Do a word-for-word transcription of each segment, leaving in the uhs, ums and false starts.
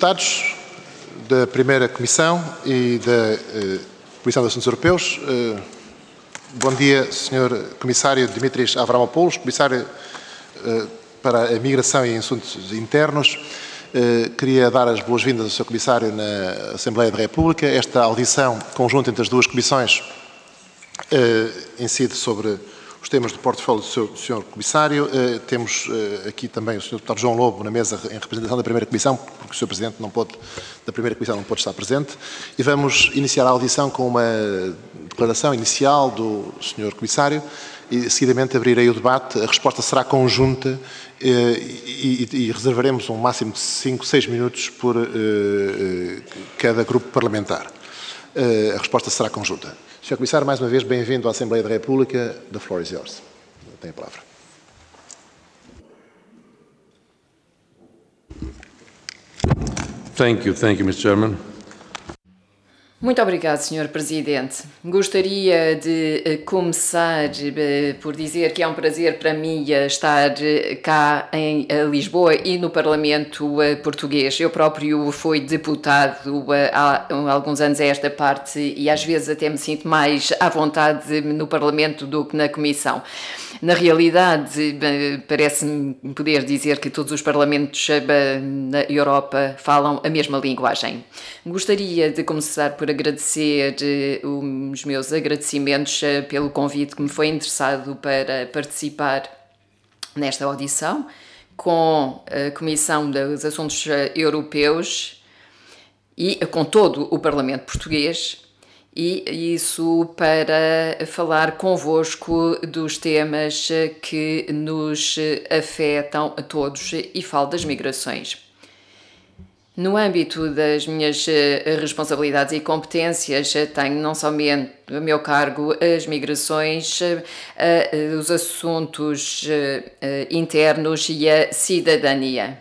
Deputados da Primeira Comissão e da uh, Comissão de Assuntos Europeus, uh, bom dia, senhor Comissário Dimitris Avramopoulos, Comissário uh, para a Migração e Assuntos Internos. Uh, queria dar as boas-vindas ao senhor Comissário na Assembleia da República. Esta audição conjunta entre as duas comissões uh, incide sobre os temas do portfólio do senhor, do senhor Comissário. Uh, temos uh, aqui também o senhor Deputado João Lobo na mesa em representação da Primeira Comissão, porque o senhor Presidente não pode, da Primeira Comissão não pode estar presente. E vamos iniciar a audição com uma declaração inicial do senhor Comissário e, seguidamente, abrirei o debate. A resposta será conjunta uh, e, e, e reservaremos um máximo de cinco, seis minutos por uh, uh, cada grupo parlamentar. Uh, a resposta será conjunta. senhor Comissário, mais uma vez, bem-vindo à Assembleia da República. The floor is yours. Tem a palavra. Thank you, thank you, mister Chairman. Muito obrigado, senhor Presidente. Gostaria de começar por dizer que é um prazer para mim estar cá em Lisboa e no Parlamento português. Eu próprio fui deputado há alguns anos a esta parte e às vezes até me sinto mais à vontade no Parlamento do que na Comissão. Na realidade, parece-me poder dizer que todos os parlamentos na Europa falam a mesma linguagem. Gostaria de começar por agradecer os meus agradecimentos pelo convite que me foi interessado para participar nesta audição com a Comissão dos Assuntos Europeus e com todo o Parlamento português. E isso para falar convosco dos temas que nos afetam a todos e falo das migrações. No âmbito das minhas responsabilidades e competências, tenho não somente a meu cargo as migrações, os assuntos internos e a cidadania.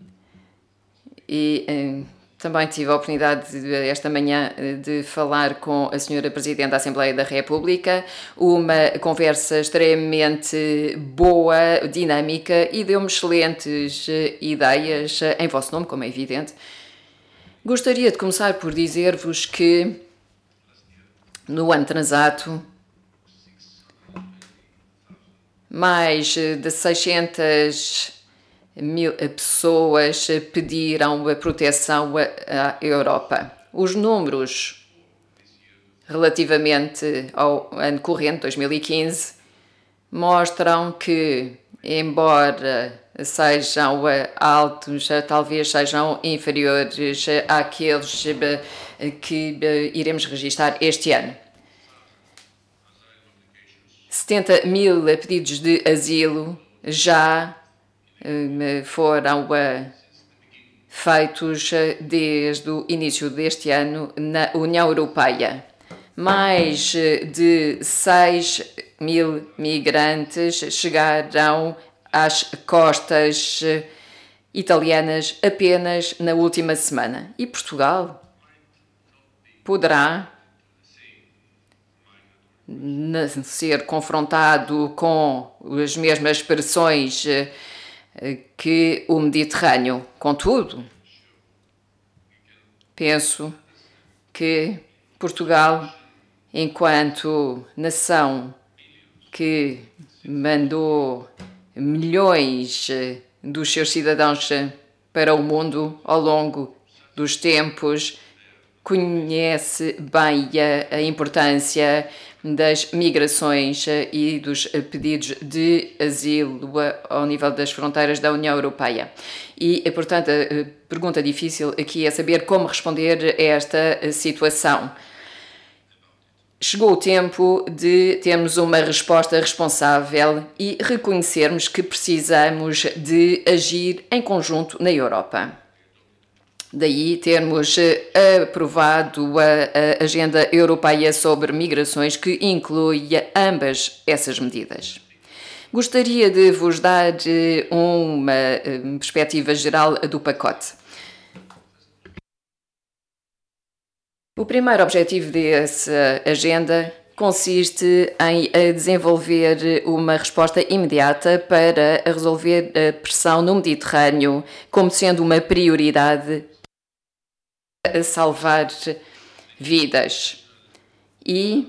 E também tive a oportunidade de, esta manhã de falar com a senhora Presidente da Assembleia da República, uma conversa extremamente boa, dinâmica e deu-me excelentes ideias em vosso nome, como é evidente. Gostaria de começar por dizer-vos que no ano transato mais de seiscentas mil pessoas pediram a proteção à Europa. Os números relativamente ao ano corrente, dois mil e quinze, mostram que, embora sejam altos, talvez sejam inferiores àqueles que iremos registrar este ano. setenta mil pedidos de asilo já foram feitos desde o início deste ano na União Europeia. Mais de seis mil migrantes chegaram às costas italianas apenas na última semana. E Portugal poderá ser confrontado com as mesmas pressões que o Mediterrâneo. Contudo, penso que Portugal, enquanto nação que mandou milhões dos seus cidadãos para o mundo ao longo dos tempos, conhece bem a, a importância das migrações e dos pedidos de asilo ao nível das fronteiras da União Europeia. E, portanto, a pergunta difícil aqui é saber como responder a esta situação. Chegou o tempo de termos uma resposta responsável e reconhecermos que precisamos de agir em conjunto na Europa. Daí termos aprovado a Agenda Europeia sobre Migrações, que inclui ambas essas medidas. Gostaria de vos dar uma perspectiva geral do pacote. O primeiro objetivo dessa agenda consiste em desenvolver uma resposta imediata para resolver a pressão no Mediterrâneo, como sendo uma prioridade a salvar vidas e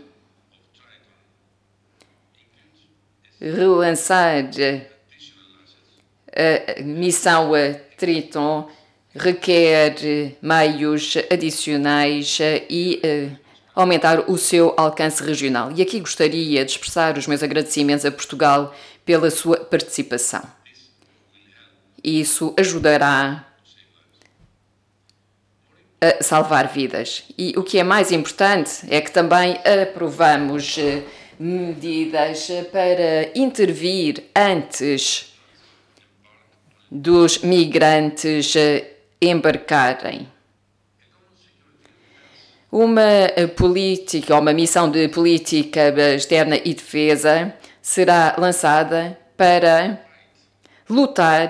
relançar a missão Triton requer meios adicionais e aumentar o seu alcance regional. E aqui gostaria de expressar os meus agradecimentos a Portugal pela sua participação. Isso ajudará a salvar vidas. E o que é mais importante é que também aprovamos medidas para intervir antes dos migrantes embarcarem. Uma política, uma missão de política externa e defesa será lançada para lutar,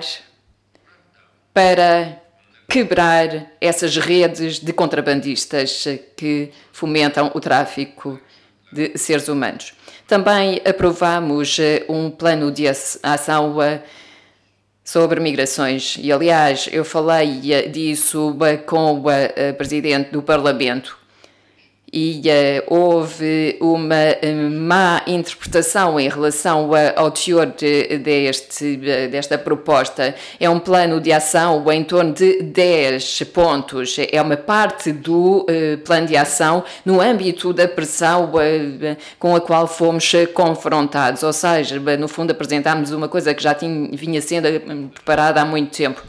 para quebrar essas redes de contrabandistas que fomentam o tráfico de seres humanos. Também aprovamos um plano de ação sobre migrações e, aliás, eu falei disso com o Presidente do Parlamento e uh, houve uma uh, má interpretação em relação uh, ao teor de, deste, uh, desta proposta. É um plano de ação em torno de dez pontos. É uma parte do uh, plano de ação no âmbito da pressão uh, com a qual fomos uh, confrontados. Ou seja, uh, no fundo apresentámos uma coisa que já tinha, vinha sendo uh, preparada há muito tempo.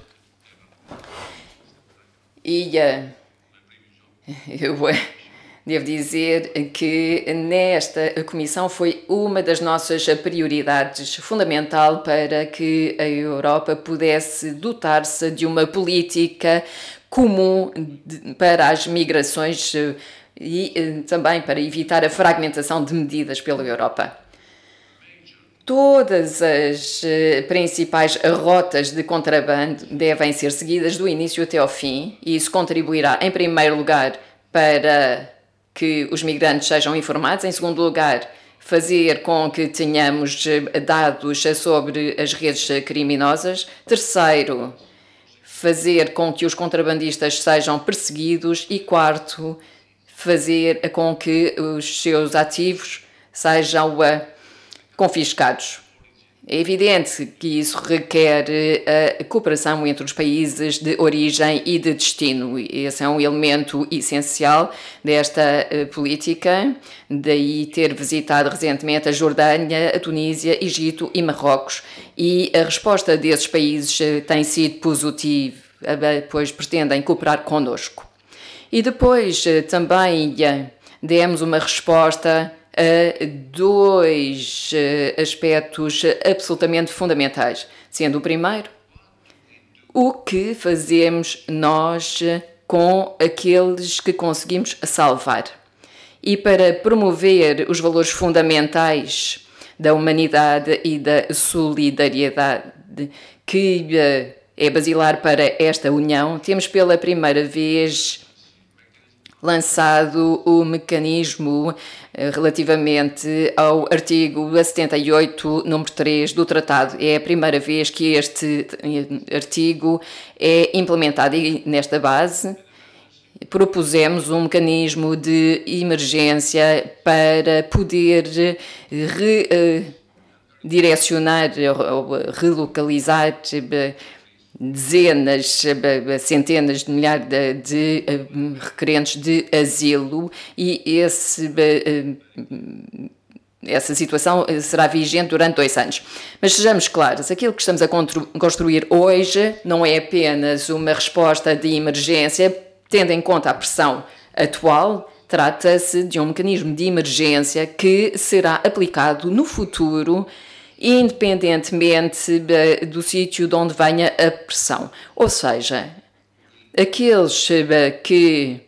E uh, eu... Uh, Devo dizer que nesta comissão foi uma das nossas prioridades, fundamental para que a Europa pudesse dotar-se de uma política comum de, para as migrações e também para evitar a fragmentação de medidas pela Europa. Todas as principais rotas de contrabando devem ser seguidas do início até ao fim e isso contribuirá, em primeiro lugar, para que os migrantes sejam informados. Em segundo lugar, fazer com que tenhamos dados sobre as redes criminosas. Terceiro, fazer com que os contrabandistas sejam perseguidos. E quarto, fazer com que os seus ativos sejam confiscados. É evidente que isso requer a cooperação entre os países de origem e de destino. Esse é um elemento essencial desta política, daí ter visitado recentemente a Jordânia, a Tunísia, Egito e Marrocos. E a resposta desses países tem sido positiva, pois pretendem cooperar connosco. E depois também demos uma resposta a dois aspectos absolutamente fundamentais, sendo o primeiro o que fazemos nós com aqueles que conseguimos salvar. E para promover os valores fundamentais da humanidade e da solidariedade que é basilar para esta União, temos pela primeira vez lançado o mecanismo relativamente ao artigo setenta e oito, número três do Tratado. É a primeira vez que este artigo é implementado e nesta base propusemos um mecanismo de emergência para poder redirecionar ou relocalizar dezenas, centenas de milhares de, de, de requerentes de asilo e esse, essa situação será vigente durante dois anos. Mas sejamos claros, aquilo que estamos a construir hoje não é apenas uma resposta de emergência, tendo em conta a pressão atual. Trata-se de um mecanismo de emergência que será aplicado no futuro, independentemente do sítio de onde venha a pressão. Ou seja, aqueles que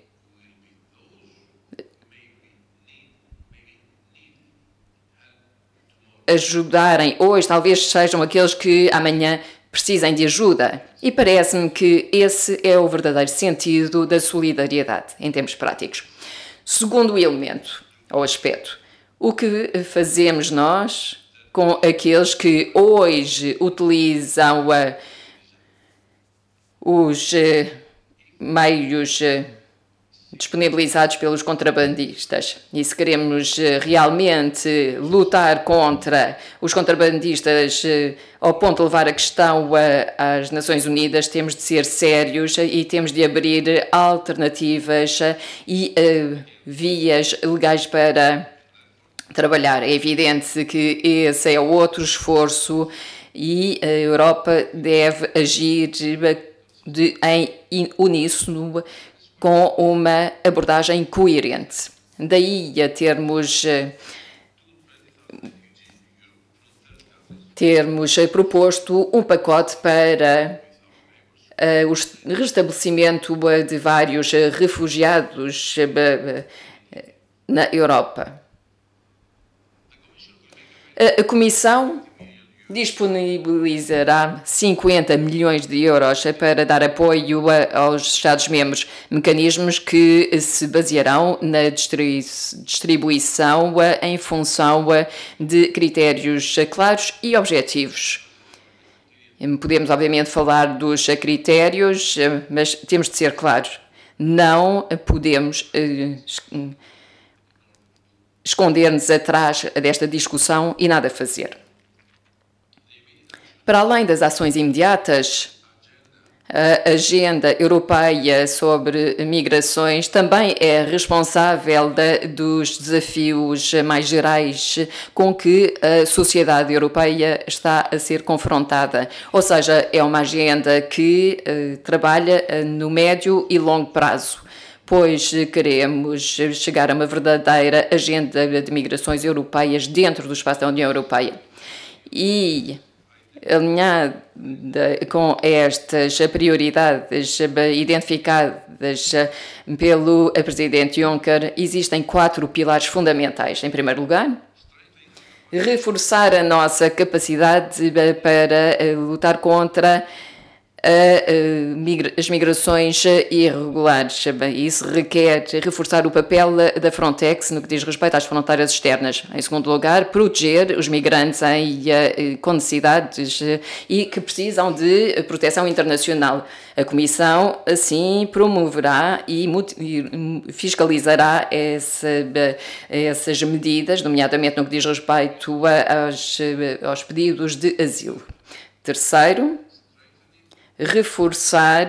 ajudarem hoje, talvez sejam aqueles que amanhã precisem de ajuda. E parece-me que esse é o verdadeiro sentido da solidariedade, em termos práticos. Segundo elemento, ou aspecto, o que fazemos nós com aqueles que hoje utilizam uh, os uh, meios uh, disponibilizados pelos contrabandistas. E se queremos realmente lutar contra os contrabandistas ao ponto de levar a questão às Nações Unidas, temos de ser sérios e temos de abrir alternativas e uh, vias legais para trabalhar. É evidente que esse é outro esforço e a Europa deve agir de, em uníssono com uma abordagem coerente. Daí a termos, termos proposto um pacote para uh, o restabelecimento de vários refugiados uh, na Europa. A Comissão disponibilizará cinquenta milhões de euros para dar apoio aos Estados-membros, mecanismos que se basearão na distribuição em função de critérios claros e objetivos. Podemos, obviamente, falar dos critérios, mas temos de ser claros. Não podemos esconder-nos atrás desta discussão e nada fazer. Para além das ações imediatas, a agenda europeia sobre migrações também é responsável de, dos desafios mais gerais com que a sociedade europeia está a ser confrontada. Ou seja, é uma agenda que uh, trabalha uh, no médio e longo prazo, pois queremos chegar a uma verdadeira agenda de migrações europeias dentro do espaço da União Europeia. E, alinhada com estas prioridades identificadas pelo Presidente Juncker, existem quatro pilares fundamentais. Em primeiro lugar, reforçar a nossa capacidade para lutar contra as migrações irregulares. Isso requer reforçar o papel da Frontex no que diz respeito às fronteiras externas. Em segundo lugar, proteger os migrantes em, com necessidades e que precisam de proteção internacional. A Comissão, assim, promoverá e fiscalizará essa, essas medidas, nomeadamente no que diz respeito aos, aos pedidos de asilo. Terceiro, reforçar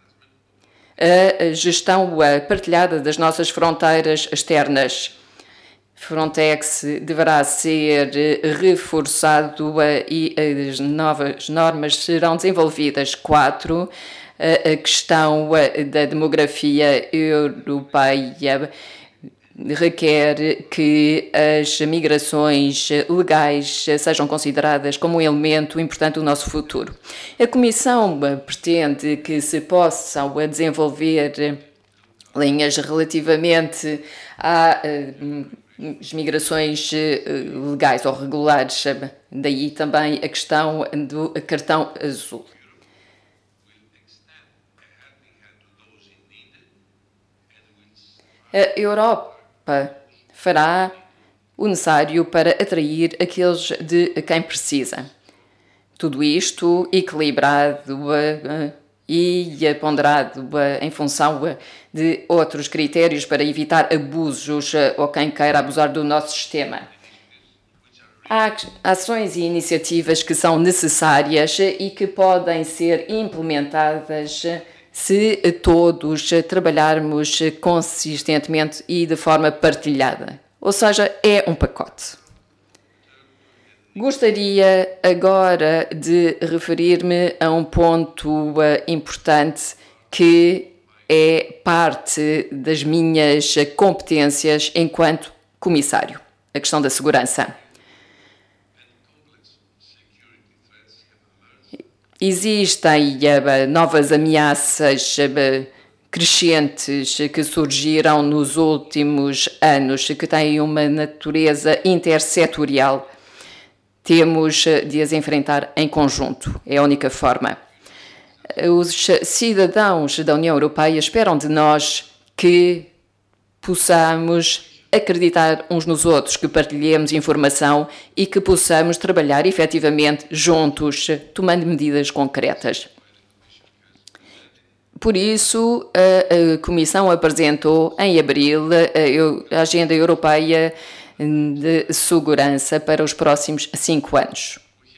a gestão partilhada das nossas fronteiras externas. Frontex deverá ser reforçado e as novas normas serão desenvolvidas. Quatro, a questão da demografia europeia requer que as migrações legais sejam consideradas como um elemento importante do nosso futuro. A Comissão pretende que se possam desenvolver linhas relativamente às migrações legais ou regulares, daí também a questão do cartão azul. A Europa fará o necessário para atrair aqueles de quem precisa. Tudo isto equilibrado e ponderado em função de outros critérios para evitar abusos ou quem queira abusar do nosso sistema. Há ações e iniciativas que são necessárias e que podem ser implementadas se todos trabalharmos consistentemente e de forma partilhada. Ou seja, é um pacote. Gostaria agora de referir-me a um ponto importante que é parte das minhas competências enquanto comissário, a questão da segurança. Existem uh, novas ameaças uh, crescentes que surgiram nos últimos anos, que têm uma natureza intersetorial. Temos uh, de as enfrentar em conjunto. É a única forma. Os cidadãos da União Europeia esperam de nós que possamos acreditar uns nos outros, que partilhemos informação e que possamos trabalhar efetivamente juntos, tomando medidas concretas. Por isso, a, a Comissão apresentou em abril a, a Agenda Europeia de Segurança para os próximos cinco anos.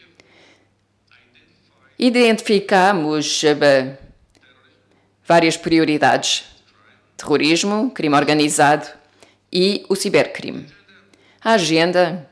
Identificamos uh, várias prioridades: terrorismo, crime organizado e o cibercrime. A agenda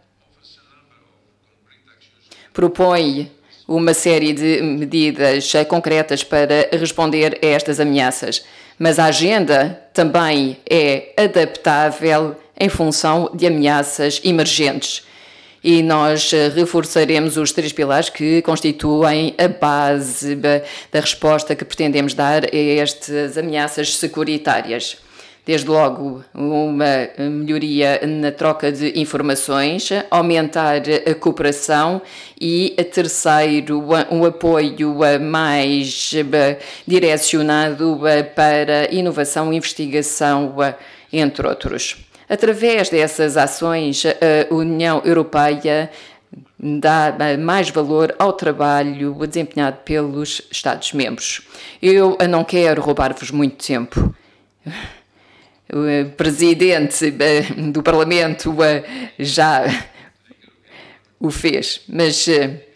propõe uma série de medidas concretas para responder a estas ameaças, mas a agenda também é adaptável em função de ameaças emergentes. E nós reforçaremos os três pilares que constituem a base da resposta que pretendemos dar a estas ameaças securitárias. Desde logo, uma melhoria na troca de informações, aumentar a cooperação e, terceiro, um apoio mais direcionado para inovação e investigação, entre outros. Através dessas ações, a União Europeia dá mais valor ao trabalho desempenhado pelos Estados-membros. Eu não quero roubar-vos muito tempo. O Presidente do Parlamento já o fez, mas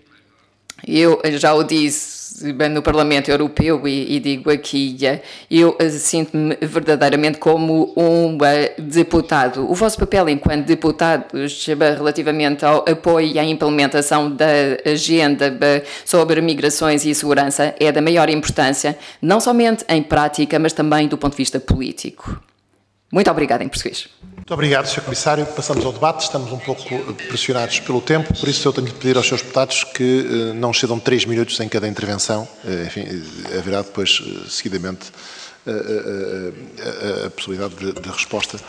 eu já o disse no Parlamento Europeu e, e digo aqui, eu sinto-me verdadeiramente como um deputado. O vosso papel enquanto deputados relativamente ao apoio e à implementação da agenda sobre migrações e segurança é da maior importância, não somente em prática, mas também do ponto de vista político. Muito obrigada em português. Muito obrigado, senhor Comissário. Passamos ao debate. Estamos um pouco pressionados pelo tempo, por isso eu tenho de pedir aos senhores deputados que uh, não excedam três minutos em cada intervenção. Uh, enfim, haverá depois, uh, seguidamente, uh, uh, uh, a possibilidade de, de resposta.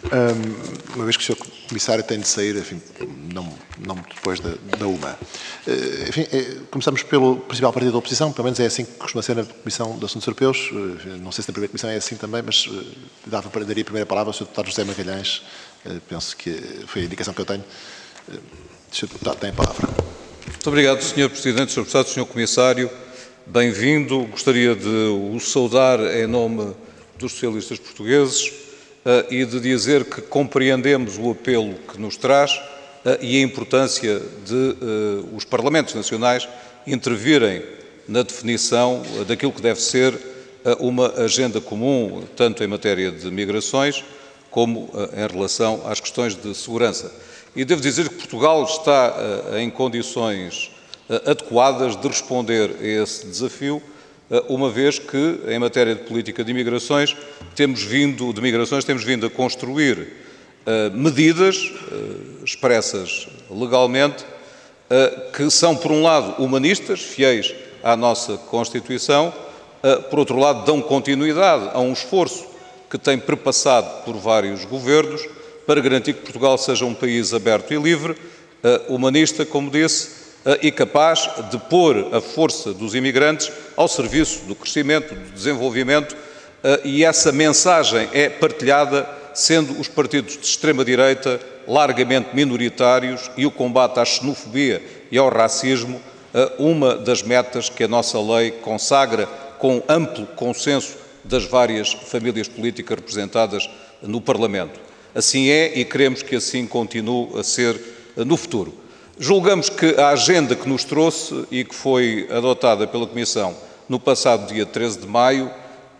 Um, uma vez que o senhor Comissário tem de sair, enfim, não, não depois da, da uma. Uh, enfim, uh, começamos pelo principal partido da oposição, pelo menos é assim que costuma ser na Comissão de Assuntos Europeus. Uh, não sei se na primeira Comissão é assim também, mas uh, dava para daria a primeira palavra ao senhor Deputado José Magalhães. Uh, penso que foi a indicação que eu tenho. Uh, o senhor Deputado tem a palavra. Muito obrigado, senhor Presidente, senhor Deputado, senhor Comissário. Bem-vindo. Gostaria de o saudar em nome dos socialistas portugueses. Uh, e de dizer que compreendemos o apelo que nos traz uh, e a importância de uh, os Parlamentos Nacionais intervirem na definição uh, daquilo que deve ser uh, uma agenda comum, tanto em matéria de migrações como uh, em relação às questões de segurança. E devo dizer que Portugal está uh, em condições uh, adequadas de responder a esse desafio, uma vez que, em matéria de política de imigrações, temos vindo, de migrações, temos vindo a construir uh, medidas uh, expressas legalmente, uh, que são, por um lado, humanistas, fiéis à nossa Constituição, uh, por outro lado, dão continuidade a um esforço que tem perpassado por vários governos para garantir que Portugal seja um país aberto e livre, uh, humanista, como disse, e capaz de pôr a força dos imigrantes ao serviço do crescimento, do desenvolvimento, e essa mensagem é partilhada, sendo os partidos de extrema-direita largamente minoritários e o combate à xenofobia e ao racismo uma das metas que a nossa lei consagra com amplo consenso das várias famílias políticas representadas no Parlamento. Assim é e queremos que assim continue a ser no futuro. Julgamos que a agenda que nos trouxe e que foi adotada pela Comissão no passado dia treze de maio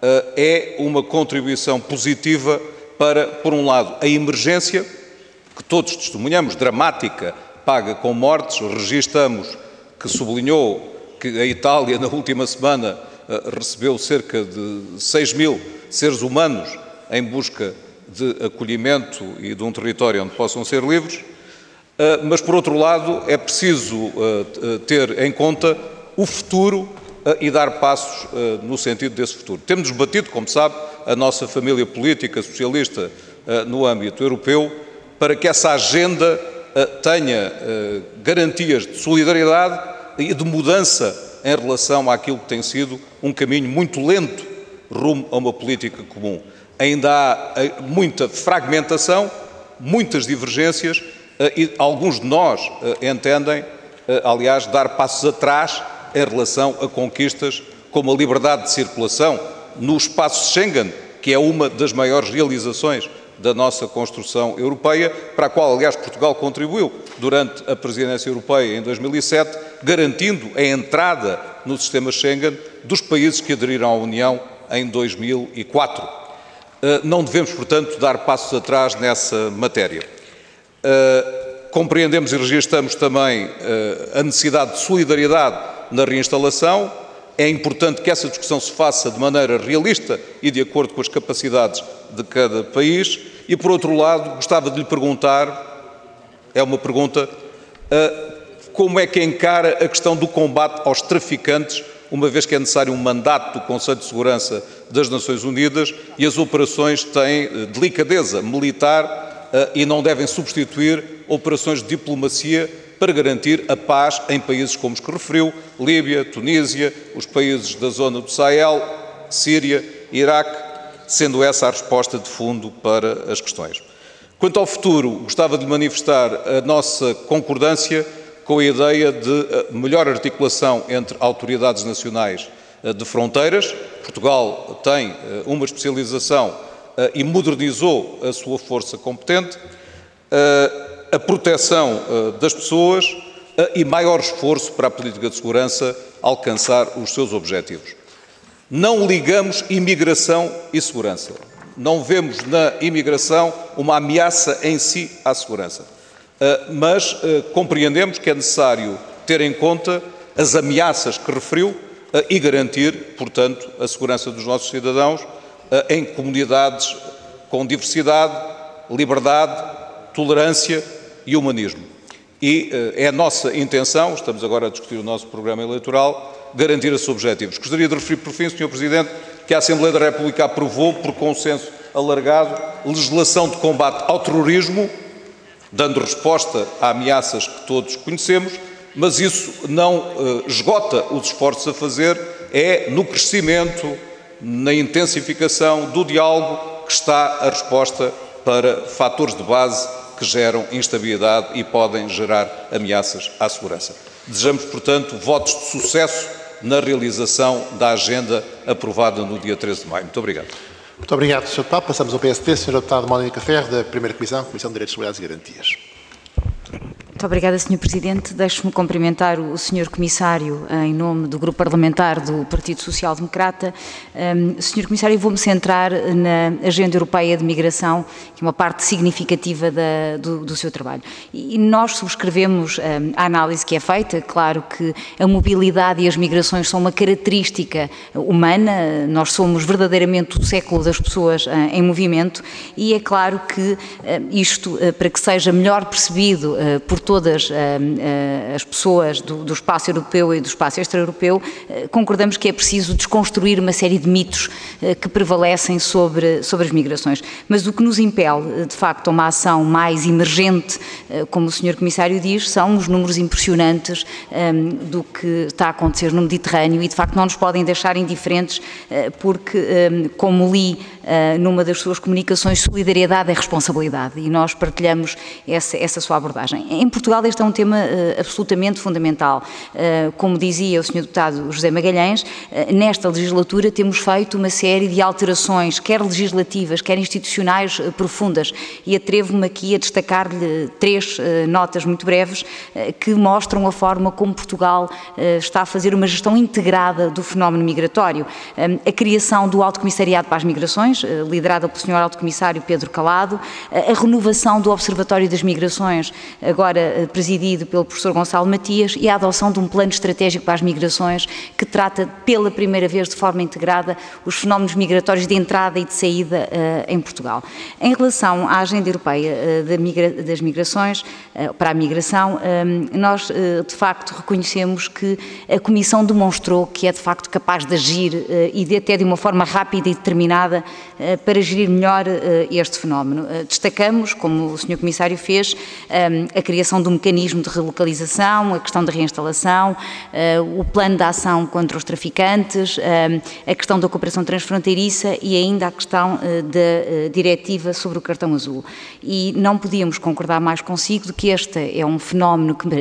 é uma contribuição positiva para, por um lado, a emergência, que todos testemunhamos, dramática, paga com mortes. Registamos que sublinhou que a Itália, na última semana, recebeu cerca de seis mil seres humanos em busca de acolhimento e de um território onde possam ser livres. Mas, por outro lado, é preciso ter em conta o futuro e dar passos no sentido desse futuro. Temos debatido, como sabe, a nossa família política socialista no âmbito europeu para que essa agenda tenha garantias de solidariedade e de mudança em relação àquilo que tem sido um caminho muito lento rumo a uma política comum. Ainda há muita fragmentação, muitas divergências, e alguns de nós entendem, aliás, dar passos atrás em relação a conquistas como a liberdade de circulação no espaço Schengen, que é uma das maiores realizações da nossa construção europeia, para a qual, aliás, Portugal contribuiu durante a presidência europeia em dois mil e sete, garantindo a entrada no sistema Schengen dos países que aderiram à União em dois mil e quatro. Não devemos, portanto, dar passos atrás nessa matéria. Compreendemos e registramos também a necessidade de solidariedade na reinstalação. É importante que essa discussão se faça de maneira realista e de acordo com as capacidades de cada país. E, por outro lado, gostava de lhe perguntar, é uma pergunta, como é que encara a questão do combate aos traficantes, uma vez que é necessário um mandato do Conselho de Segurança das Nações Unidas e as operações têm delicadeza militar e não devem substituir operações de diplomacia para garantir a paz em países como os que referiu, Líbia, Tunísia, os países da zona do Sahel, Síria, Iraque, sendo essa a resposta de fundo para as questões. Quanto ao futuro, gostava de manifestar a nossa concordância com a ideia de melhor articulação entre autoridades nacionais de fronteiras. Portugal tem uma especialização e modernizou a sua força competente, a proteção das pessoas e maior esforço para a política de segurança alcançar os seus objetivos. Não ligamos imigração e segurança. Não vemos na imigração uma ameaça em si à segurança. Mas compreendemos que é necessário ter em conta as ameaças que referiu e garantir, portanto, a segurança dos nossos cidadãos em comunidades com diversidade, liberdade, tolerância e humanismo. E é a nossa intenção, estamos agora a discutir o nosso programa eleitoral, garantir esses objetivos. Gostaria de referir, por fim, senhor Presidente, que a Assembleia da República aprovou, por consenso alargado, legislação de combate ao terrorismo, dando resposta a ameaças que todos conhecemos, mas isso não uh, esgota os esforços a fazer, é no crescimento, na intensificação do diálogo que está a resposta para fatores de base que geram instabilidade e podem gerar ameaças à segurança. Desejamos, portanto, votos de sucesso na realização da agenda aprovada no dia treze de maio. Muito obrigado. Muito obrigado, senhor Deputado. Passamos ao P S D, senhora Deputada Mónica Ferro, da primeira Comissão, Comissão de Direitos, Liberdades e Garantias. Muito obrigada, senhor Presidente. Deixe-me cumprimentar o senhor Comissário em nome do Grupo Parlamentar do Partido Social Democrata. Um, senhor Comissário, vou-me centrar na Agenda Europeia de Migração, que é uma parte significativa da, do, do seu trabalho. E nós subscrevemos um, a análise que é feita. Claro que a mobilidade e as migrações são uma característica humana. Nós somos verdadeiramente o século das pessoas uh, em movimento e é claro que uh, isto, uh, para que seja melhor percebido uh, por todos todas uh, uh, as pessoas do, do espaço europeu e do espaço extra-europeu, uh, concordamos que é preciso desconstruir uma série de mitos uh, que prevalecem sobre, sobre as migrações. Mas o que nos impele, de facto, a uma ação mais emergente, uh, como o senhor Comissário diz, são os números impressionantes um, do que está a acontecer no Mediterrâneo e, de facto, não nos podem deixar indiferentes uh, porque, um, como li uh, numa das suas comunicações, solidariedade é responsabilidade e nós partilhamos essa, essa sua abordagem. Em Portugal este é um tema uh, absolutamente fundamental. Uh, como dizia o senhor Deputado José Magalhães, uh, nesta legislatura temos feito uma série de alterações, quer legislativas, quer institucionais, uh, profundas, e atrevo-me aqui a destacar-lhe três uh, notas muito breves uh, que mostram a forma como Portugal uh, está a fazer uma gestão integrada do fenómeno migratório. Um, a criação do Alto Comissariado para as Migrações, uh, liderada pelo senhor Alto Comissário Pedro Calado, uh, a renovação do Observatório das Migrações, agora presidido pelo professor Gonçalo Matias, e a adoção de um plano estratégico para as migrações que trata pela primeira vez de forma integrada os fenómenos migratórios de entrada e de saída uh, em Portugal. Em relação à Agenda Europeia uh, da migra das Migrações, uh, para a migração, um, nós uh, de facto reconhecemos que a Comissão demonstrou que é de facto capaz de agir uh, e de, até de uma forma rápida e determinada uh, para gerir melhor uh, este fenómeno. Uh, destacamos, como o senhor Comissário fez, um, a criação do mecanismo de relocalização, a questão da reinstalação, uh, o plano de ação contra os traficantes, uh, a questão da cooperação transfronteiriça e ainda a questão uh, da uh, diretiva sobre o cartão azul. E não podíamos concordar mais consigo de que este é um fenómeno que merece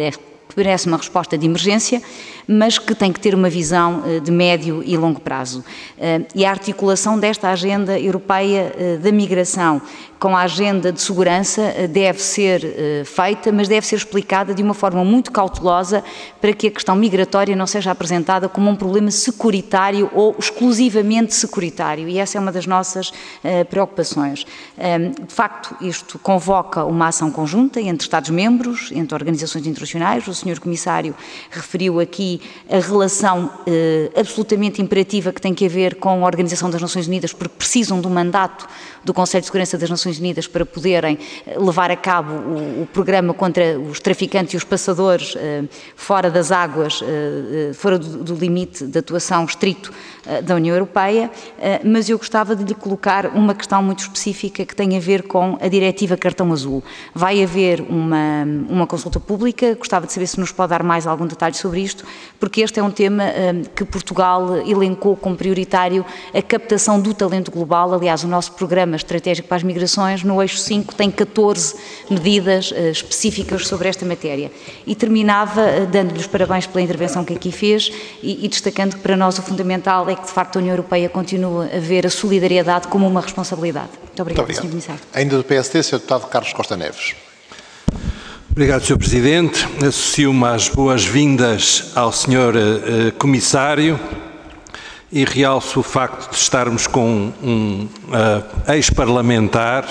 que merece uma resposta de emergência, mas que tem que ter uma visão de médio e longo prazo. E a articulação desta agenda europeia da migração com a agenda de segurança deve ser feita, mas deve ser explicada de uma forma muito cautelosa para que a questão migratória não seja apresentada como um problema securitário ou exclusivamente securitário, e essa é uma das nossas preocupações. De facto, isto convoca uma ação conjunta entre Estados-membros, entre organizações internacionais. O senhor Comissário referiu aqui a relação eh, absolutamente imperativa que tem que haver com a Organização das Nações Unidas, porque precisam do mandato do Conselho de Segurança das Nações Unidas para poderem levar a cabo o, o programa contra os traficantes e os passadores eh, fora das águas, eh, fora do, do limite de atuação estrito eh, da União Europeia, eh, mas eu gostava de lhe colocar uma questão muito específica que tem a ver com a Diretiva Cartão Azul. Vai haver uma, uma consulta pública, gostava de saber se nos pode dar mais algum detalhe sobre isto, porque este é um tema eh, que Portugal elencou como prioritário, a captação do talento global. Aliás, o nosso programa estratégico para as migrações, no eixo cinco, tem catorze medidas uh, específicas sobre esta matéria. E terminava uh, dando-lhe os parabéns pela intervenção que aqui fez e, e destacando que para nós o fundamental é que, de facto, a União Europeia continua a ver a solidariedade como uma responsabilidade. Muito obrigado, Muito obrigado. senhor Comissário. Ainda do P S D, senhor Deputado Carlos Costa Neves. Obrigado, senhor Presidente. Associo-me às boas-vindas ao senhor uh, Comissário e realço o facto de estarmos com um uh, ex-parlamentar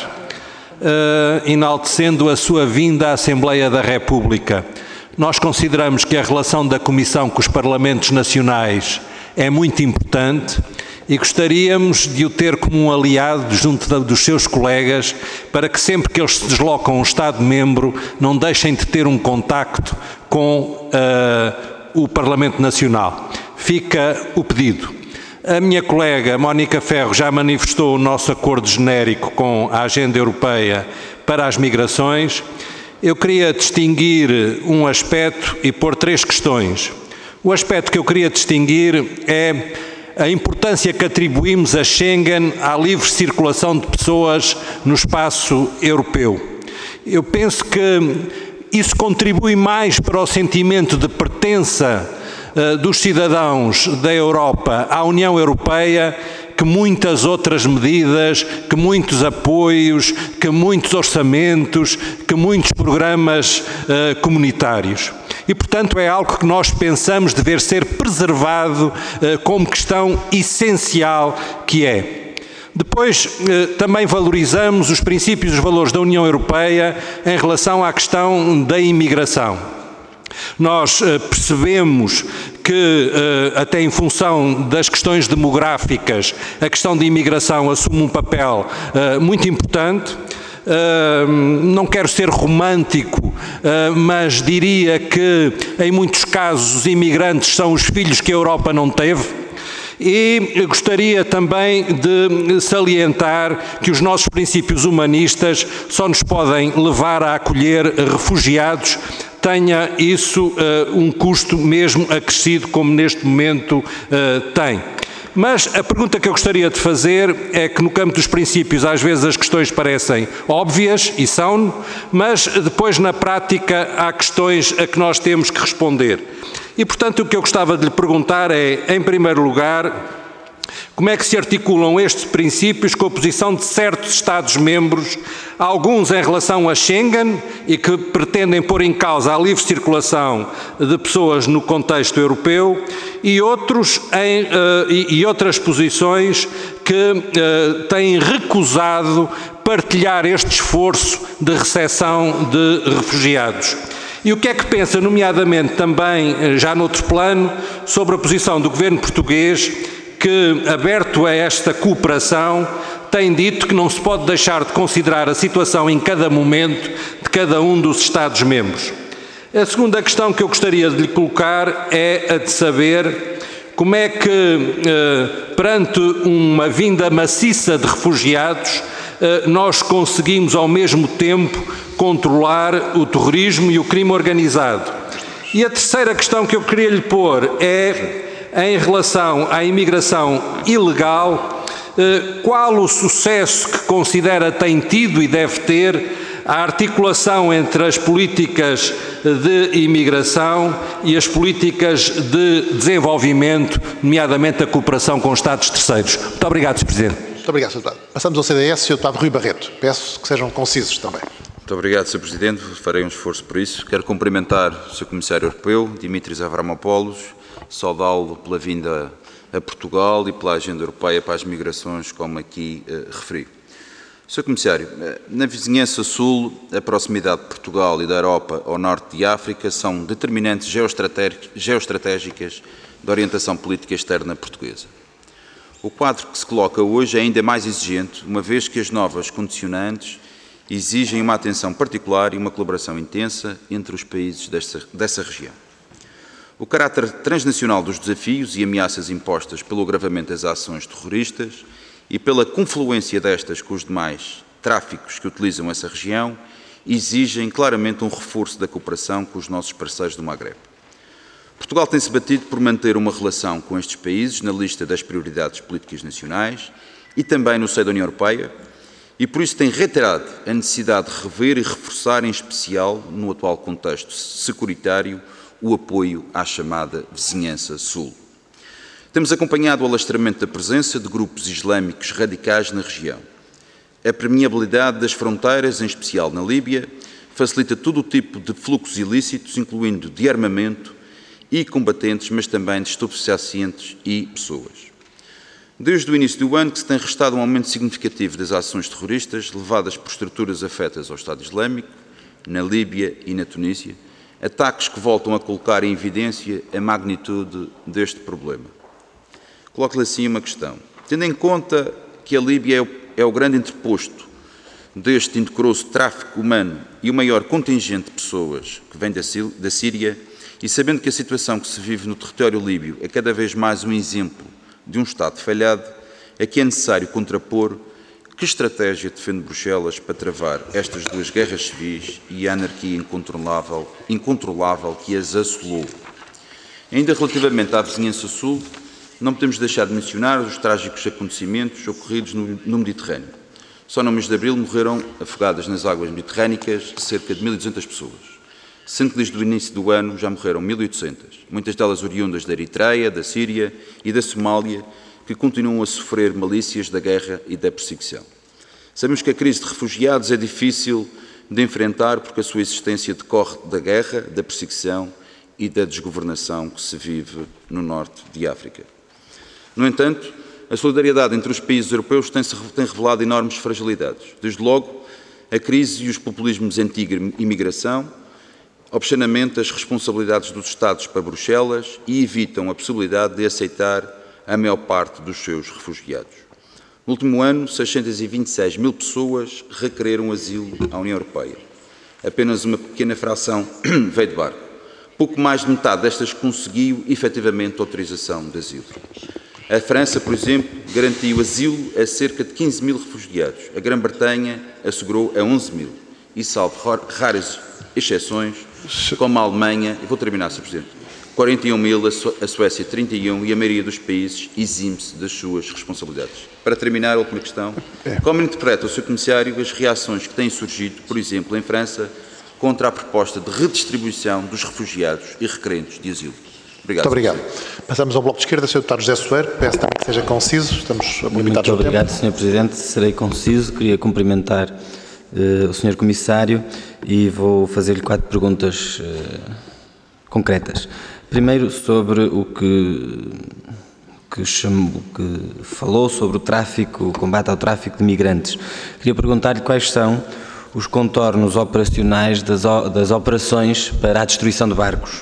uh, enaltecendo a sua vinda à Assembleia da República. Nós consideramos que a relação da Comissão com os Parlamentos Nacionais é muito importante e gostaríamos de o ter como um aliado junto dos seus colegas para que sempre que eles se deslocam a um Estado-membro não deixem de ter um contacto com uh, o Parlamento Nacional. Fica o pedido. A minha colega Mónica Ferro já manifestou o nosso acordo genérico com a Agenda Europeia para as migrações. Eu queria distinguir um aspecto e pôr três questões. O aspecto que eu queria distinguir é a importância que atribuímos a Schengen à livre circulação de pessoas no espaço europeu. Eu penso que isso contribui mais para o sentimento de pertença dos cidadãos da Europa à União Europeia que muitas outras medidas, que muitos apoios, que muitos orçamentos, que muitos programas uh, comunitários. E, portanto, é algo que nós pensamos dever ser preservado uh, como questão essencial que é. Depois, eh, também valorizamos os princípios e os valores da União Europeia em relação à questão da imigração. Nós eh, percebemos que, eh, até em função das questões demográficas, a questão da imigração assume um papel eh, muito importante. Uh, não quero ser romântico, uh, mas diria que, em muitos casos, os imigrantes são os filhos que a Europa não teve. E gostaria também de salientar que os nossos princípios humanistas só nos podem levar a acolher refugiados, tenha isso uh, um custo mesmo acrescido como neste momento uh, tem. Mas a pergunta que eu gostaria de fazer é que no campo dos princípios às vezes as questões parecem óbvias e são, mas depois na prática há questões a que nós temos que responder. E portanto o que eu gostava de lhe perguntar é, em primeiro lugar, como é que se articulam estes princípios com a posição de certos Estados-membros, alguns em relação a Schengen e que pretendem pôr em causa a livre circulação de pessoas no contexto europeu e, outros em, uh, e, e outras posições que uh, têm recusado partilhar este esforço de recepção de refugiados. E o que é que pensa, nomeadamente também, já noutro plano, sobre a posição do governo português que, aberto a esta cooperação, tem dito que não se pode deixar de considerar a situação em cada momento de cada um dos Estados-membros. A segunda questão que eu gostaria de lhe colocar é a de saber como é que, eh, perante uma vinda maciça de refugiados, eh, nós conseguimos ao mesmo tempo controlar o terrorismo e o crime organizado. E a terceira questão que eu queria lhe pôr é em relação à imigração ilegal, qual o sucesso que considera tem tido e deve ter a articulação entre as políticas de imigração e as políticas de desenvolvimento, nomeadamente a cooperação com Estados terceiros. Muito obrigado, senhor Presidente. Muito obrigado, senhor Deputado. Passamos ao C D S, senhor Deputado Rui Barreto. Peço que sejam concisos também. Muito obrigado, senhor Presidente. Farei um esforço por isso. Quero cumprimentar o senhor Comissário Europeu, Dimitris Avramopoulos, saudá-lo pela vinda a Portugal e pela agenda europeia para as migrações, como aqui eh, referi. senhor Comissário, na vizinhança sul, a proximidade de Portugal e da Europa ao norte de África são determinantes geoestratégicas da orientação política externa portuguesa. O quadro que se coloca hoje é ainda mais exigente, uma vez que as novas condicionantes exigem uma atenção particular e uma colaboração intensa entre os países dessa, dessa região. O caráter transnacional dos desafios e ameaças impostas pelo agravamento das ações terroristas e pela confluência destas com os demais tráficos que utilizam essa região exigem claramente um reforço da cooperação com os nossos parceiros do Magreb. Portugal tem-se batido por manter uma relação com estes países na lista das prioridades políticas nacionais e também no seio da União Europeia, e por isso tem reiterado a necessidade de rever e reforçar, em especial no atual contexto securitário, o apoio à chamada vizinhança sul. Temos acompanhado o alastramento da presença de grupos islâmicos radicais na região. A permeabilidade das fronteiras, em especial na Líbia, facilita todo o tipo de fluxos ilícitos, incluindo de armamento e combatentes, mas também de estupefacientes e pessoas. Desde o início do ano que se tem registado um aumento significativo das ações terroristas levadas por estruturas afetas ao Estado Islâmico, na Líbia e na Tunísia, ataques que voltam a colocar em evidência a magnitude deste problema. Coloco-lhe assim uma questão. Tendo em conta que a Líbia é o, é o grande interposto deste indecoroso tráfico humano e o maior contingente de pessoas que vem da, da Síria, e sabendo que a situação que se vive no território líbio é cada vez mais um exemplo de um Estado falhado, é que é necessário contrapor que estratégia defende Bruxelas para travar estas duas guerras civis e a anarquia incontrolável, incontrolável que as assolou. Ainda relativamente à vizinhança sul, não podemos deixar de mencionar os trágicos acontecimentos ocorridos no, no Mediterrâneo. Só no mês de abril morreram afogadas nas águas mediterrânicas cerca de mil e duzentas pessoas. Sendo que desde o início do ano já morreram mil e oitocentas, muitas delas oriundas da Eritreia, da Síria e da Somália, que continuam a sofrer malícias da guerra e da perseguição. Sabemos que a crise de refugiados é difícil de enfrentar porque a sua existência decorre da guerra, da perseguição e da desgovernação que se vive no norte de África. No entanto, a solidariedade entre os países europeus tem, tem revelado enormes fragilidades. Desde logo, a crise e os populismos anti-imigração, obscenamente as responsabilidades dos Estados para Bruxelas e evitam a possibilidade de aceitar a maior parte dos seus refugiados. No último ano, seiscentas e vinte e seis mil pessoas requereram asilo à União Europeia. Apenas uma pequena fração veio de barco. Pouco mais de metade destas conseguiu, efetivamente, autorização de asilo. A França, por exemplo, garantiu asilo a cerca de quinze mil refugiados. A Grã-Bretanha assegurou a onze mil. E, salvo raras exceções, como a Alemanha, e vou terminar, senhor Presidente, quarenta e um mil, a Suécia trinta e um e a maioria dos países exime-se das suas responsabilidades. Para terminar, a última questão. Como interpreta o senhor Comissário as reações que têm surgido, por exemplo, em França, contra a proposta de redistribuição dos refugiados e requerentes de asilo? Obrigado. Muito obrigado. Passamos ao Bloco de Esquerda, senhor Deputado José Soeiro. Peço também que seja conciso, estamos limitados no tempo. Muito obrigado, senhor Presidente. Serei conciso. Queria cumprimentar uh, o senhor Comissário e vou fazer-lhe quatro perguntas uh, concretas. Primeiro, sobre o que, que, chamo, que falou sobre o tráfico, o combate ao tráfico de migrantes. Queria perguntar-lhe quais são os contornos operacionais das, das operações para a destruição de barcos.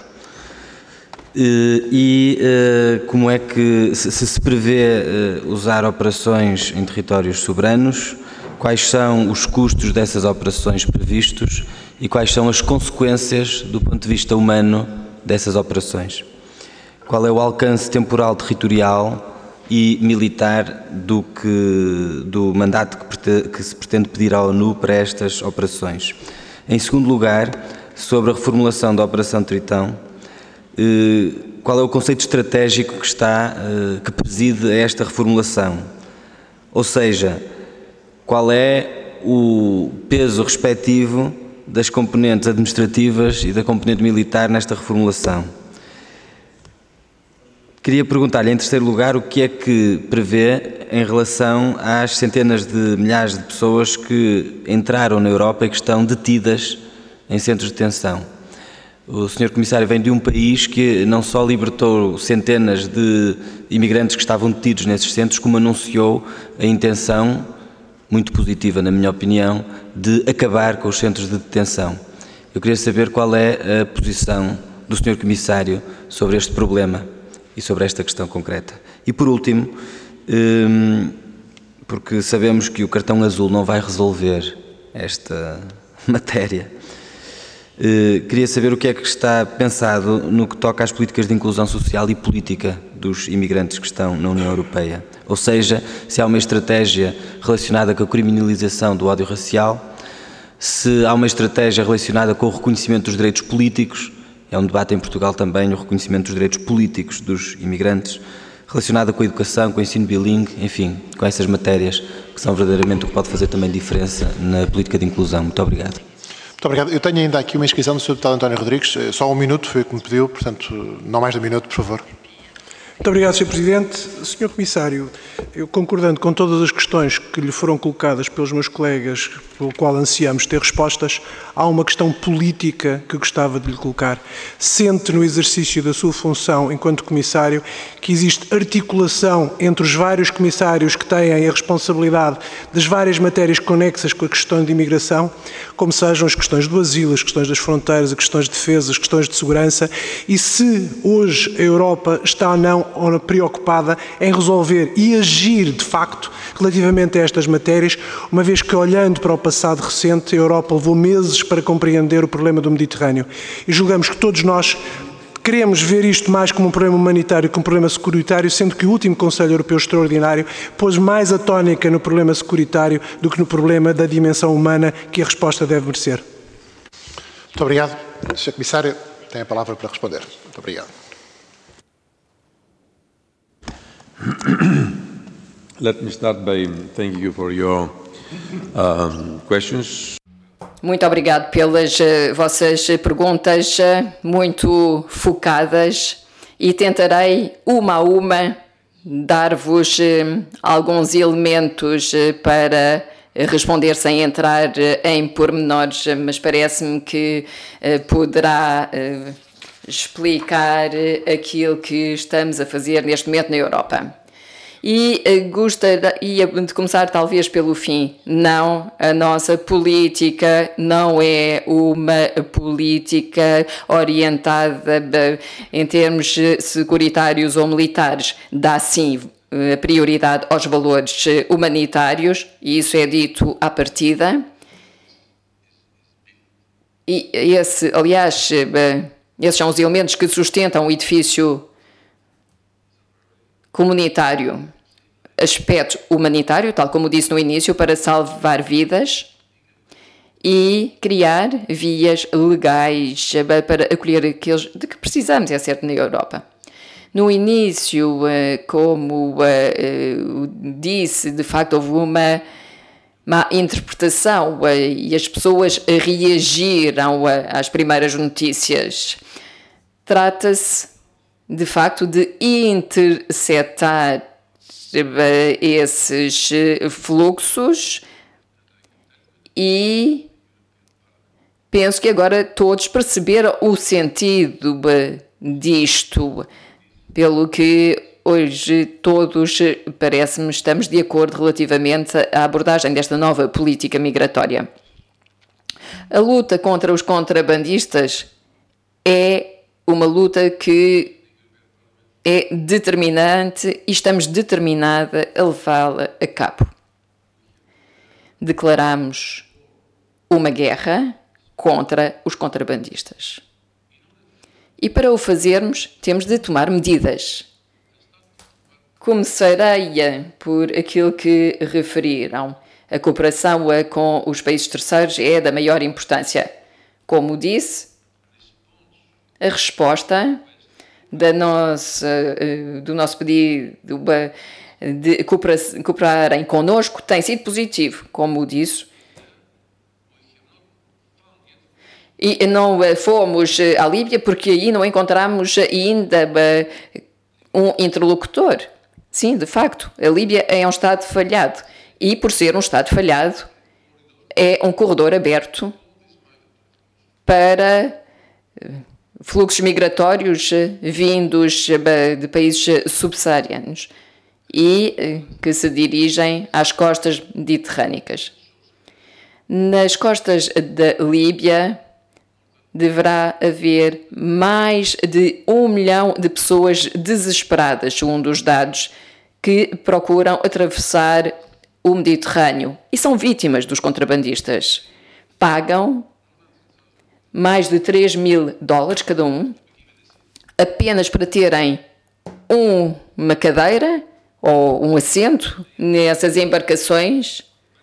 E uh, como é que se, se prevê uh, usar operações em territórios soberanos, quais são os custos dessas operações previstos e quais são as consequências do ponto de vista humano dessas operações? Qual é o alcance temporal, territorial e militar do, que, do mandato que, pretende, que se pretende pedir à ONU para estas operações? Em segundo lugar, sobre a reformulação da Operação Tritão, qual é o conceito estratégico que está, que preside a esta reformulação? Ou seja, qual é o peso respectivo das componentes administrativas e da componente militar nesta reformulação. Queria perguntar-lhe, em terceiro lugar, o que é que prevê em relação às centenas de milhares de pessoas que entraram na Europa e que estão detidas em centros de detenção. O senhor Comissário vem de um país que não só libertou centenas de imigrantes que estavam detidos nesses centros, como anunciou a intenção, muito positiva na minha opinião, de acabar com os centros de detenção. Eu queria saber qual é a posição do senhor Comissário sobre este problema e sobre esta questão concreta. E por último, porque sabemos que o cartão azul não vai resolver esta matéria, queria saber o que é que está pensado no que toca às políticas de inclusão social e política dos imigrantes que estão na União Europeia. Ou seja, se há uma estratégia relacionada com a criminalização do ódio racial, se há uma estratégia relacionada com o reconhecimento dos direitos políticos. É um debate em Portugal também, o reconhecimento dos direitos políticos dos imigrantes, relacionada com a educação, com o ensino bilingue, enfim, com essas matérias que são verdadeiramente o que pode fazer também diferença na política de inclusão. Muito obrigado. Muito obrigado. Eu tenho ainda aqui uma inscrição do senhor Deputado António Rodrigues. Só um minuto, foi o que me pediu, portanto, não mais de um minuto, por favor. Muito obrigado, senhor Presidente. senhor Comissário, eu concordando com todas as questões que lhe foram colocadas pelos meus colegas, pelo qual ansiamos ter respostas, há uma questão política que gostava de lhe colocar. Sente no exercício da sua função enquanto Comissário que existe articulação entre os vários comissários que têm a responsabilidade das várias matérias conexas com a questão de imigração, como sejam as questões do asilo, as questões das fronteiras, as questões de defesa, as questões de segurança, e se hoje a Europa está ou não ou preocupada em resolver e agir, de facto, relativamente a estas matérias, uma vez que, olhando para o passado recente, a Europa levou meses para compreender o problema do Mediterrâneo. E julgamos que todos nós queremos ver isto mais como um problema humanitário que um problema securitário, sendo que o último Conselho Europeu Extraordinário pôs mais a tónica no problema securitário do que no problema da dimensão humana que a resposta deve merecer. Muito obrigado. senhor Comissário, tem a palavra para responder. Muito obrigado. Let me start by thanking you for your um, questions. Muito obrigado pelas uh, vossas perguntas uh, muito focadas e tentarei, uma a uma, dar-vos uh, alguns elementos uh, para responder sem entrar uh, em pormenores, uh, mas parece-me que uh, poderá uh, explicar uh, aquilo que estamos a fazer neste momento na Europa. E uh, gostaria de começar talvez pelo fim. Não, a nossa política não é uma política orientada uh, em termos securitários ou militares. Dá sim uh, prioridade aos valores uh, humanitários, e isso é dito à partida. E esse, aliás, uh, esses são os elementos que sustentam o edifício comunitário, aspecto humanitário, tal como disse no início, para salvar vidas e criar vias legais para acolher aqueles de que precisamos, é certo, na Europa. No início, como disse, de facto houve uma má interpretação e as pessoas reagiram às primeiras notícias. Trata-se, de facto, de interceptar esses fluxos e penso que agora todos perceberam o sentido disto, pelo que hoje todos, parece-me, estamos de acordo relativamente à abordagem desta nova política migratória. A luta contra os contrabandistas é uma luta que é determinante e estamos determinada a levá-la a cabo. Declaramos uma guerra contra os contrabandistas. E para o fazermos, temos de tomar medidas. Começarei por aquilo que referiram. A cooperação com os países terceiros é da maior importância. Como disse, a resposta da nossa, do nosso pedido de cooperarem connosco tem sido positivo. Como disse, E não fomos à Líbia porque aí não encontramos ainda um interlocutor. Sim, de facto, a Líbia é um Estado falhado. E, por ser um Estado falhado, é um corredor aberto para fluxos migratórios vindos de países subsaarianos e que se dirigem às costas mediterrânicas. Nas costas da Líbia deverá haver mais de um milhão de pessoas desesperadas, segundo os dados, que procuram atravessar o Mediterrâneo e são vítimas dos contrabandistas. Pagam mais de três mil dólares cada um apenas para terem um, uma cadeira ou um assento nessas embarcações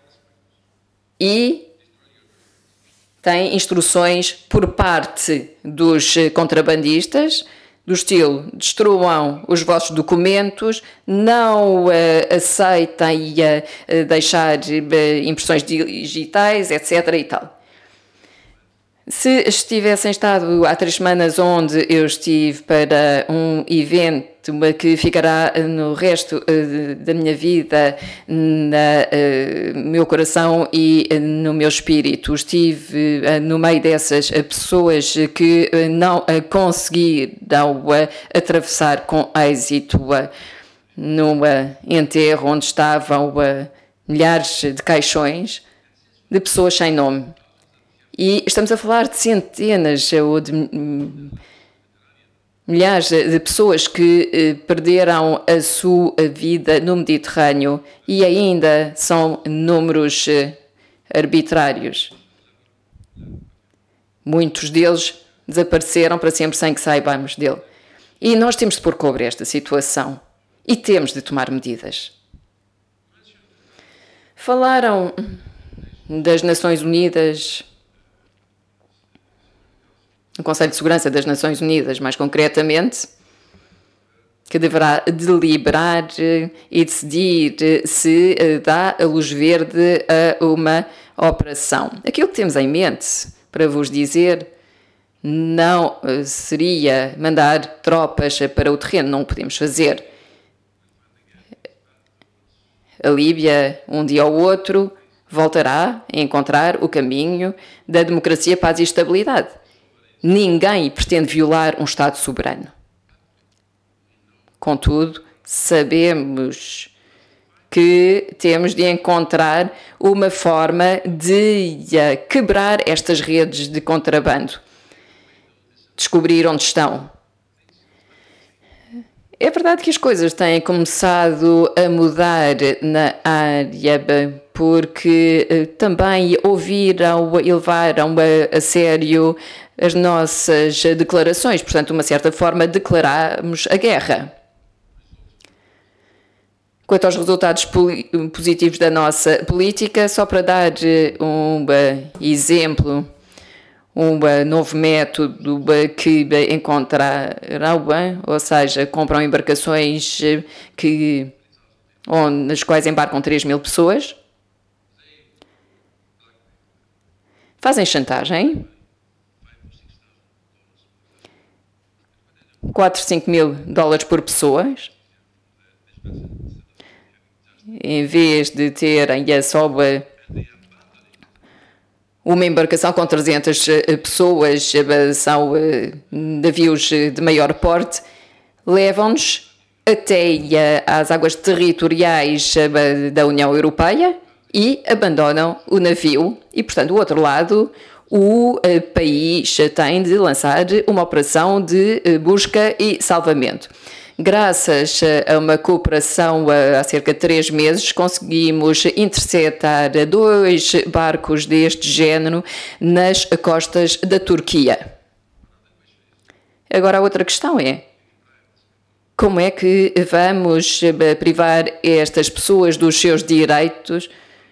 e têm instruções por parte dos contrabandistas do estilo: destruam os vossos documentos, não uh, aceitem uh, deixar uh, impressões digitais, etc. e tal. Se estivessem estado há três semanas onde eu estive para um evento que ficará no resto uh, da minha vida, no uh, meu coração e uh, no meu espírito, estive uh, no meio dessas uh, pessoas que uh, não uh, conseguiram uh, atravessar com êxito uh, no uh, enterro onde estavam uh, milhares de caixões de pessoas sem nome. E estamos a falar de centenas ou de milhares de pessoas que eh, perderam a sua vida no Mediterrâneo e ainda são números eh, arbitrários. Muitos deles desapareceram para sempre sem que saibamos dele. E nós temos de pôr cobre a esta situação e temos de tomar medidas. Falaram das Nações Unidas, o Conselho de Segurança das Nações Unidas, mais concretamente, que deverá deliberar e decidir se dá a luz verde a uma operação. Aquilo que temos em mente para vos dizer não seria mandar tropas para o terreno, não o podemos fazer. A Líbia, um dia ou outro, voltará a encontrar o caminho da democracia, paz e estabilidade. Ninguém pretende violar um Estado soberano. Contudo, sabemos que temos de encontrar uma forma de quebrar estas redes de contrabando. Descobrir onde estão. É verdade que as coisas têm começado a mudar na área, porque também ouviram e levaram a, a sério as nossas declarações. Portanto, de uma certa forma, declaramos a guerra. Quanto aos resultados positivos da nossa política, só para dar um exemplo, um novo método que encontrarão, ou seja, compram embarcações que, onde, nas quais embarcam três mil pessoas, fazem chantagem, quatro, cinco mil dólares por pessoas, em vez de terem só uma embarcação com trezentas pessoas, são navios de maior porte, levam-nos até às águas territoriais da União Europeia e abandonam o navio. E, portanto, do outro lado, o país tem de lançar uma operação de busca e salvamento. Graças a uma cooperação há cerca de três meses, conseguimos interceptar dois barcos deste género nas costas da Turquia. Agora, a outra questão é: como é que vamos privar estas pessoas dos seus direitos,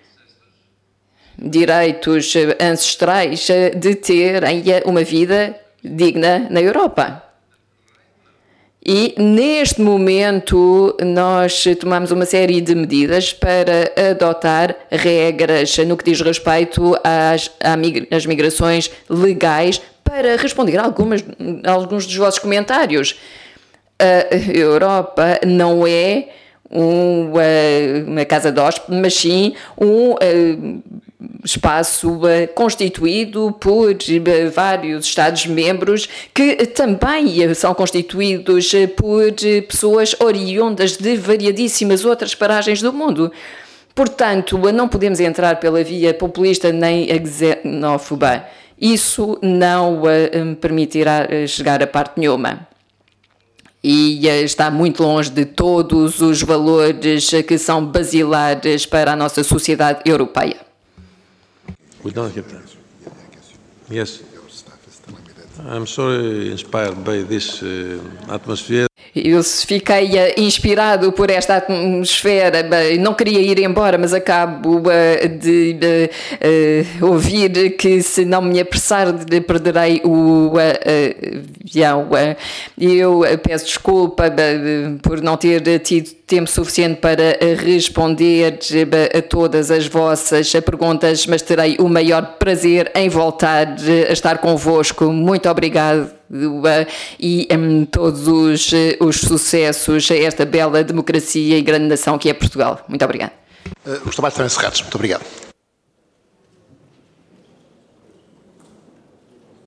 direitos ancestrais, de terem uma vida digna na Europa? E, neste momento, nós tomamos uma série de medidas para adotar regras no que diz respeito às, às migrações legais para responder a, algumas, a alguns dos vossos comentários. A Europa não é um, uma casa de hóspede, mas sim um espaço constituído por vários Estados-membros que também são constituídos por pessoas oriundas de variadíssimas outras paragens do mundo. Portanto, não podemos entrar pela via populista nem xenófoba. Isso não permitirá chegar a parte nenhuma. E está muito longe de todos os valores que são basilares para a nossa sociedade europeia. We don't get that. Yes. I'm sorry, inspired by this uh, atmosphere. Eu fiquei uh, inspirado por esta atmosfera, não queria ir embora, mas acabo uh, de uh, uh, ouvir que se não me apressar perderei o uh, uh, avião. Uh, eu peço desculpa uh, por não ter tido tempo suficiente para responder uh, a todas as vossas perguntas, mas terei o maior prazer em voltar uh, a estar convosco. Muito obrigado. E um, todos os, os sucessos a esta bela democracia e grande nação que é Portugal. Muito obrigado. Os trabalhos estão encerrados. Muito obrigado.